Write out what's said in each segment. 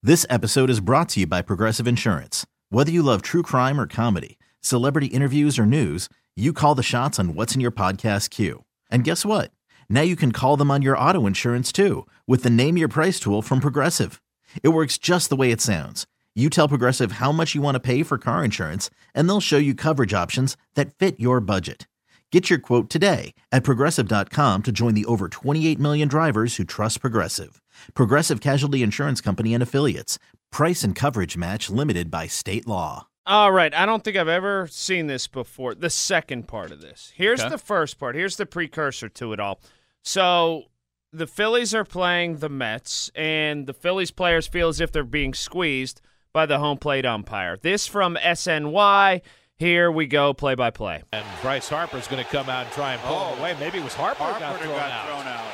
This episode is brought to you by Progressive Insurance. Whether you love true crime or comedy, celebrity interviews or news, you call the shots on what's in your podcast queue. And guess what? Now you can call them on your auto insurance too with the Name Your Price tool from Progressive. It works just the way it sounds. You tell Progressive how much you want to pay for car insurance, and they'll show you coverage options that fit your budget. Get your quote today at Progressive.com to join the over 28 million drivers who trust Progressive. Progressive Casualty Insurance Company and Affiliates. Price and coverage match limited by state law. All right, I don't think I've ever seen this before, the second part of this. Here's the first part. Here's the precursor to it all. So the Phillies are playing the Mets, and the Phillies players feel as if they're being squeezed by the home plate umpire. This from SNY. Here we go, play-by-play. And Bryce Harper's going to come out and try and pull him away. Maybe it was Harper got thrown out.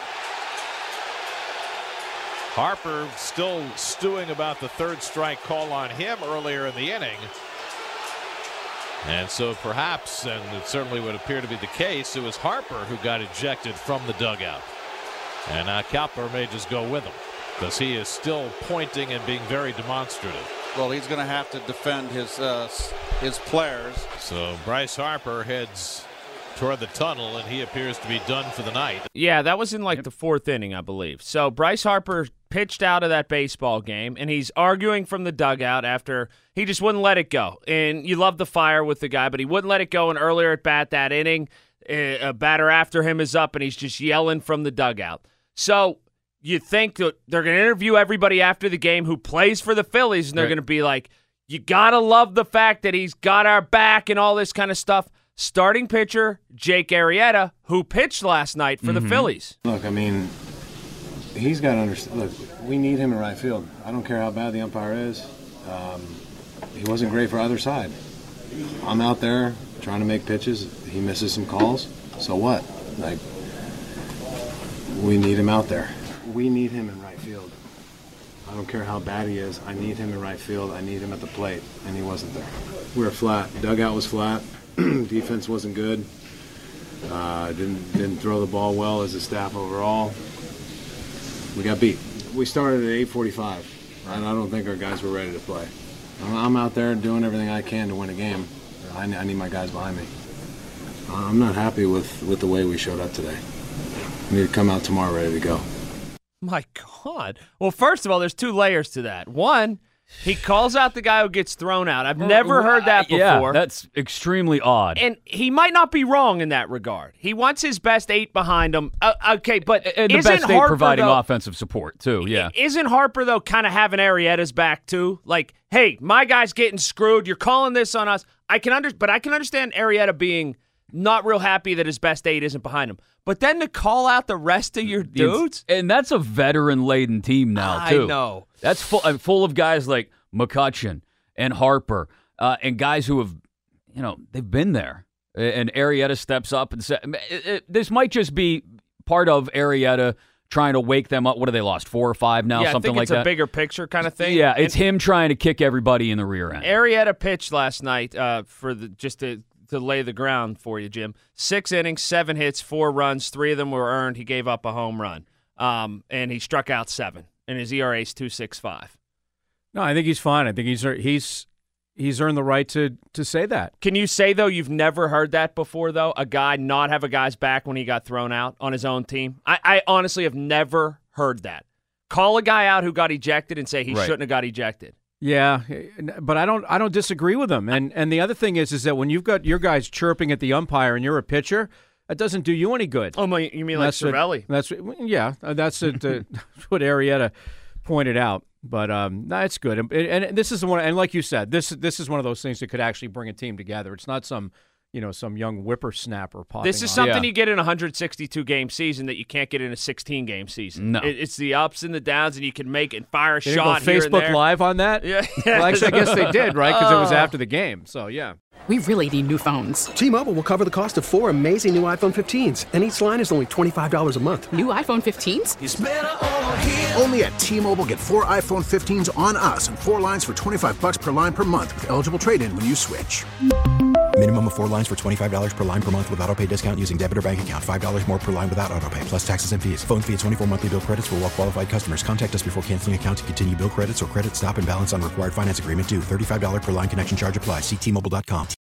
Harper still stewing about the third strike call on him earlier in the inning. And so perhaps, and it certainly would appear to be the case, it was Harper who got ejected from the dugout. And now Kepler may just go with him because he is still pointing and being very demonstrative. Well, he's going to have to defend his players. So Bryce Harper heads toward the tunnel, and he appears to be done for the night. Yeah, that was in the fourth inning, I believe. So Bryce Harper pitched out of that baseball game, and he's arguing from the dugout after he just wouldn't let it go. And you love the fire with the guy, but he wouldn't let it go. And earlier at bat that inning, a batter after him is up, and he's just yelling from the dugout. So you think that they're going to interview everybody after the game who plays for the Phillies, and they're going to be like, you got to love the fact that he's got our back and all this kind of stuff. Starting pitcher, Jake Arrieta, who pitched last night for the Phillies. Look, I mean, he's got to understand. Look, we need him in right field. I don't care how bad the umpire is. He wasn't great for either side. I'm out there trying to make pitches. He misses some calls. So what? We need him out there. We need him in right field. I don't care how bad he is. I need him in right field. I need him at the plate, and he wasn't there. We were flat. Dugout was flat. Defense wasn't good. Didn't throw the ball well as a staff overall. We got beat. We started at 8:45, and I don't think our guys were ready to play. I'm out there doing everything I can to win a game. I need my guys behind me. I'm not happy with the way we showed up today. We need to come out tomorrow ready to go. My God. Well, first of all, there's two layers to that. One, he calls out the guy who gets thrown out. I've never heard that before. Yeah, that's extremely odd. And he might not be wrong in that regard. He wants his best eight behind him. Okay, but and the best eight providing offensive support, too, yeah. Isn't Harper, though, kind of having Arrieta's back, too? Like, hey, my guy's getting screwed. You're calling this on us. But I can understand Arrieta being not real happy that his best eight isn't behind him. But then to call out the rest of your dudes? And that's a veteran-laden team now, too. I know. That's full of guys like McCutchen and Harper and guys who have, they've been there. And Arrieta steps up and says, this might just be part of Arrieta trying to wake them up. What have they lost, 4 or 5 now, something like that? I think it's a bigger picture kind of thing. Yeah, it's him trying to kick everybody in the rear end. Arrieta pitched last night to lay the ground for you, Jim. 6 innings, 7 hits, 4 runs, 3 of them were earned. He gave up a home run, and he struck out 7, and his ERA is 2.65. No, I think he's fine. I think he's earned the right to say that. Can you say, though, you've never heard that before, though, a guy not have a guy's back when he got thrown out on his own team? I honestly have never heard that. Call a guy out who got ejected and say he shouldn't have got ejected. Yeah, but I don't disagree with him. And the other thing is that when you've got your guys chirping at the umpire and you're a pitcher, that doesn't do you any good. Oh, you mean like Cervelli? That's what Arrieta pointed out. But it's good. And this is the one. And like you said, this is one of those things that could actually bring a team together. It's not some young whippersnapper popping. This is something you get in a 182-game season that you can't get in a 16-game season. No. It's the ups and the downs, and you can make and fire a shot here and there. Facebook Live on that? Yeah. Well, actually, I guess they did, right? Because it was after the game. So, yeah. We really need new phones. T-Mobile will cover the cost of 4 amazing new iPhone 15s, and each line is only $25 a month. New iPhone 15s? It's better over here. Only at T-Mobile, get 4 iPhone 15s on us and 4 lines for $25 per line per month with eligible trade-in when you switch. Minimum of 4 lines for $25 per line per month with autopay discount using debit or bank account. $5 more per line without autopay, plus taxes and fees. Phone fee at 24 monthly bill credits for well-qualified customers. Contact us before canceling account to continue bill credits or credit stop and balance on required finance agreement due. $35 per line connection charge applies. See T-Mobile.com.